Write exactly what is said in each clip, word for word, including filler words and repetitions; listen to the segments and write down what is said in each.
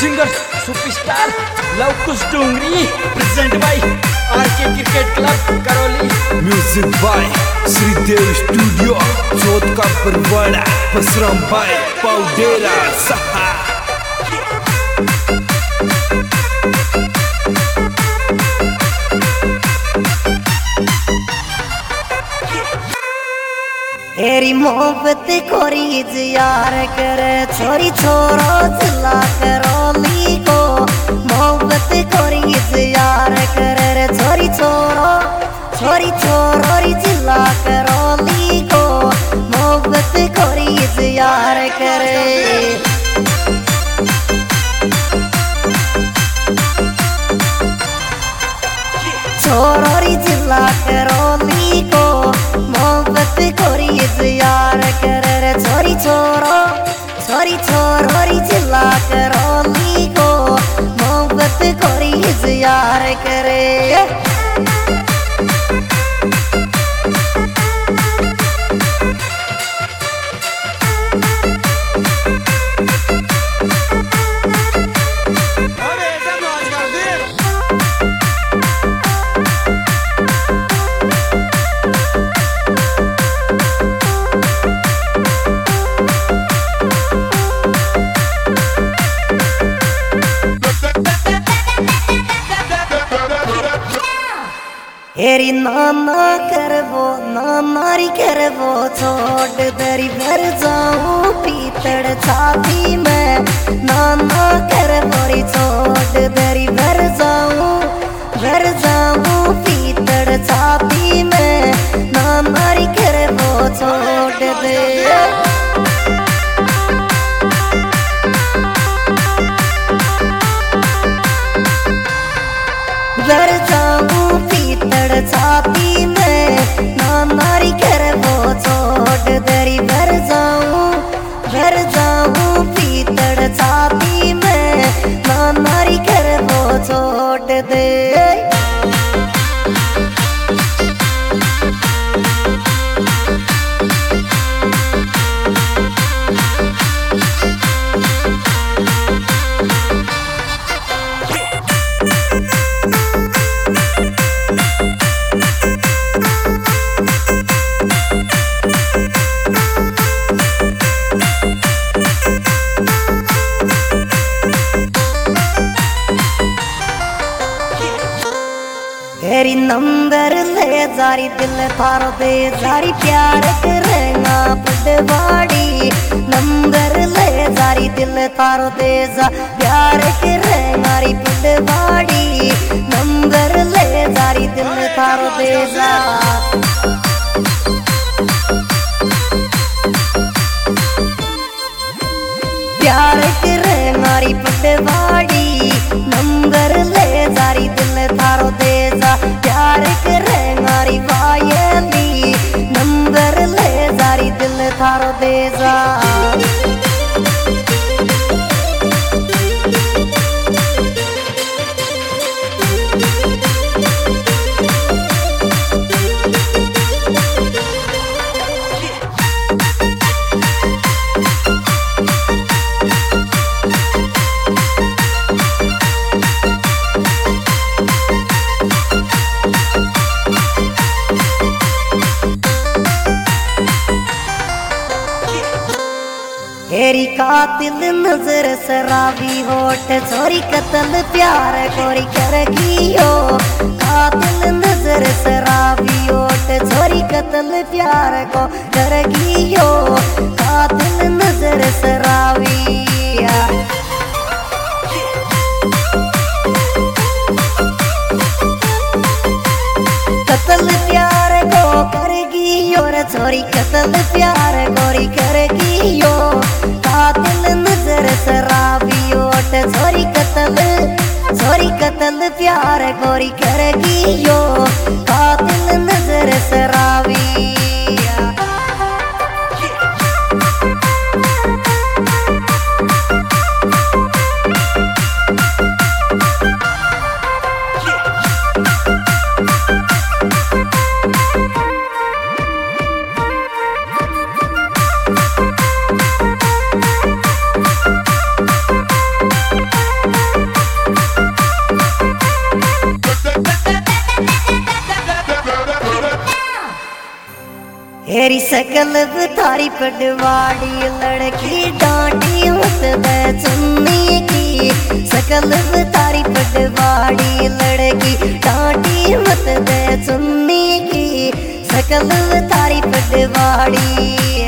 Singer superstar Lavkush Dongri present by RK cricket club Karauli. Music by Shridev studio Chauth का Parwara पसरम bye पाउडेरा सहा। तेरी मोहब्बत खोरी यार करे छोरी छोरो जिला करौली को। मोहब्बत खोरी यार करे छोरी छोरो छोरी छोरो जिला करौली को। मोहब्बत खोरी यार करे छोरोरी जिला करौली को। मोहब्बत खोरी यार करे छोरी छोरो छोरी छोरोरी जिला करौली को। मोहब्बत खोरी यार करे तेरी नाना करवो नानारी करवो छोड़ दरी भर जाऊं पीतड़ छाती में। नाना करवोरी छोड़ दरी भर जाऊं भर जाऊं पीतड़ छाती में। नानारी करवो छोड़ दे भर जाऊं पीतड़ छाती में। नानारी करवो छोड़ दरी भर जाऊं भर जाऊं पीतड़ छाती में। नानारी करवो छोड़ दे तेरी नंबर ले जारी दिल थारो दे जारी प्यार करेगा पटवाड़ी। नंबर ले जारी दिल थारो दे जा प्यार करेगा री पटवाड़ी। नंबर ले जारी दिल थारो दे जा प्यार करेगा री पटवाड़ी। नंबर ले जारी दिल थारो दे जा प्यार करेगा री वायली। नंबर ले जारी दिल थारो दे जा तेरी कातिल नजर शराबी होठ छोरी कत्ल प्यार कोरी करगी हो। कातिल नजर शराबी होठ छोरी कत्ल प्यार को करगी हो। कातिल नजर शराबी कत्ल प्यार को करगी और छोरी कत्ल प्यार कोरी करगी हो। कातिल नजर शराबी होठ छोरी कत्ल छोरी कत्ल प्यार कोरी करगी हो। कातिल नजर शराबी हेरी सकल थारी पटवाड़ी लड़की डांटी मत दे चुन्नी की सकल थारी पटवाड़ी लड़की डांटी मत दे चुन्नी की सकल थारी पटवाड़ी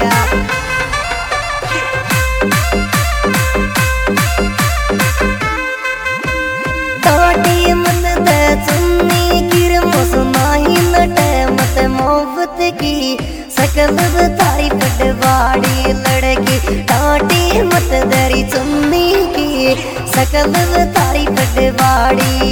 डांटी मत दे चुन्नी की मसनाही नटे मत मोहब्बत की सकल थारी पटवाड़ी लड़की डांटी मत दरी चुन्नी की सकल थारी पटवाड़ी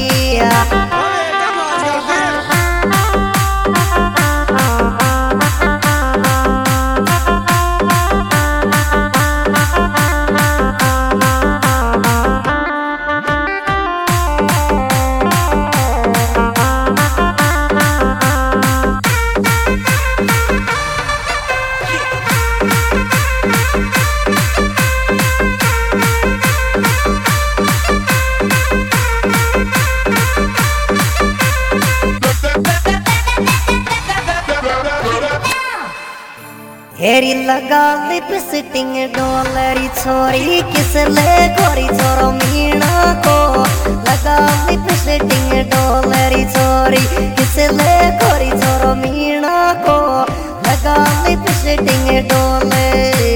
हेरी लगा लिपस्टिंग डॉलरी छोरी किस ले गोरी छोरो मीणा को लगा लिपस्टिंग डॉलरी छोरी किस ले गोरी छोरो मीणा को लगा लिपस्टिंग डॉलरी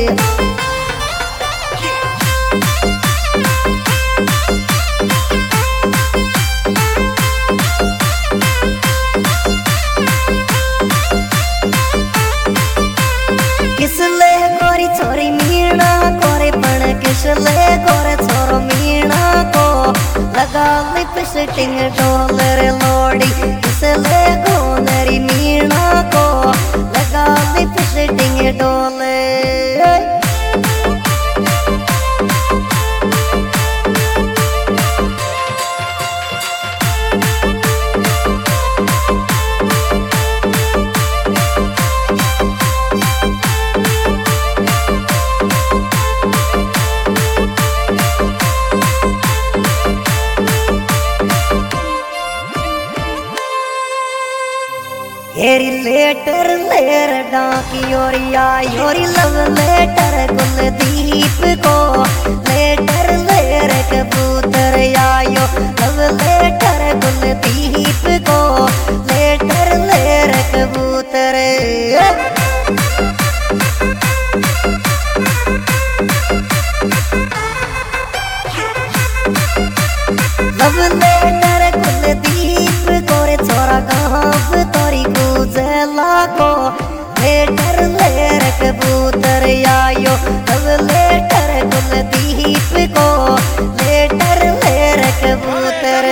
किसले गोरी छोरी मीणा कोरे पण किसले गोरे छोरो मीणा को लगा लिपस्टिंग डॉलर लोड़ी किसले गोनरी मीणा को लगा लिपस्टिंग डॉलर हेरी लेटर लेर डाकी योरिया योरी लव लेटर कुलदीप को लेटर लेर कबूतर आयो लव लेटर कुलदीप को लेटर लेर कबूतर लव लेटर कुलदीप कोरे छोरा गाँव तोरी गुजला को लेटर लेर कबूतर आयो लव लेटर कुलदीप को लेटर लेर कबूतर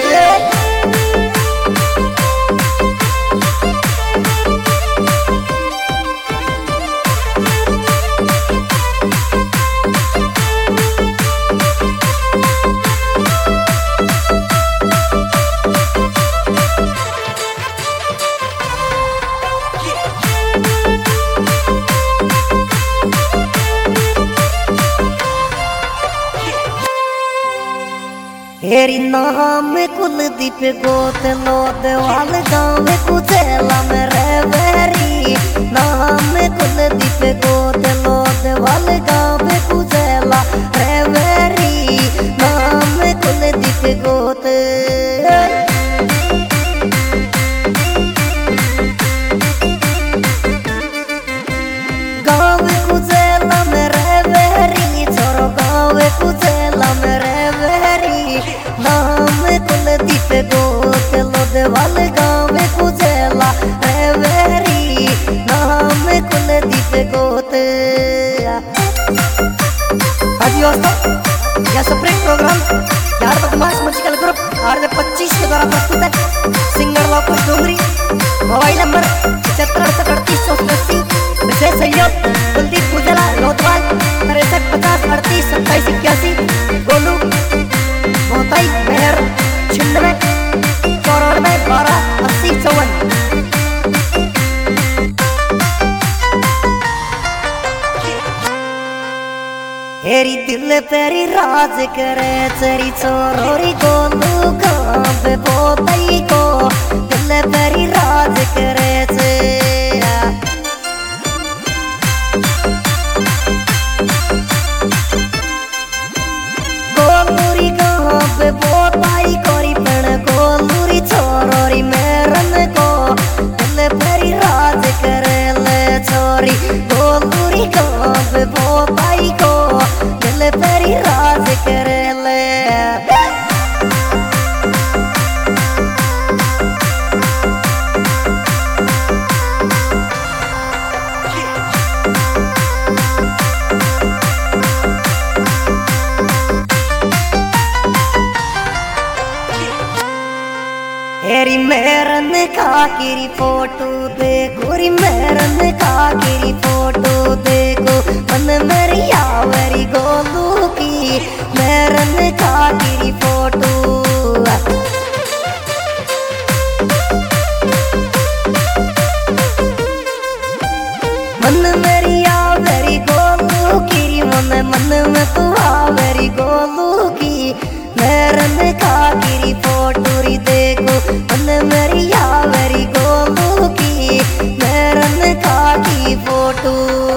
हेरी नाम कुलदीप गोत लोद वाल गाँव कुचेला में रेवेरी नाम कुलदीप गोत लोद वाल गाँव कुचेला रेवेरी नाम कुलदीप गोत गाँव कुचेला में रेवेरी छोरो गाँव कुचेला में रेवेरी नाम कुलदीप गोत लोद वाल गाँव कुचेला रेवेरी नाम कुलदीप गोत हाजी दोस्तों यह स्प्रिंग प्रोग्राम यार बदमाश म्यूजिकल ग्रुप आर पच्चीस के द्वारा प्रस्तुत है singer Lavkush Dongri mobile number पचहत्तर अड़सठ अड़तीस चौसठ अस्सी विशेष सहयोग कुलदीप गुजला लोधवाल तिरसठ पचास अड़तीस सत्ताईस इक्यासी गोलू मोहताई मेहर छिन्नवे चौरानवे बारह अस्सी चौवन हेरी दिल तेरी राज करे चरी चोरोरी गोलू गाँव बोतई को दिल तेरी राज करे काकी फोटो देखो री मेरन काकी फोटो देखो मन मेरी यावरी गोलू की मेरन काकी फोटो मन मेरी यावरी गोलू की मन मन में तू आवरी गोलू की मेरन काकी फोटो री देखो मन मेरी यावरी गोलू की मेरन काकी फोटो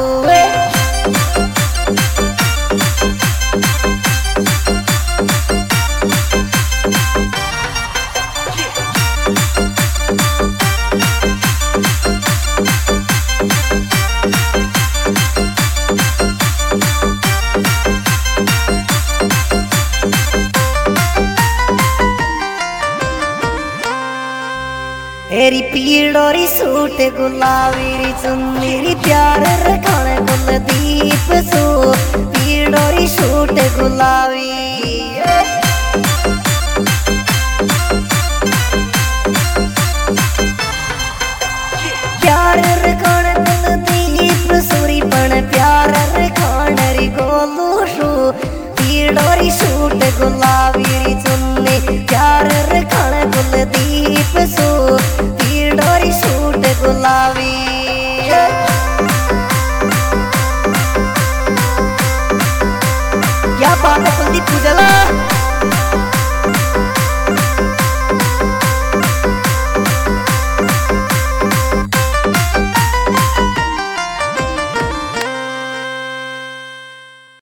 तेरी पीड़ोरी सूट गुलाबी री चुन्नी री प्यार रखण कुलदीप सो पीड़ोरी सूट गुलाबी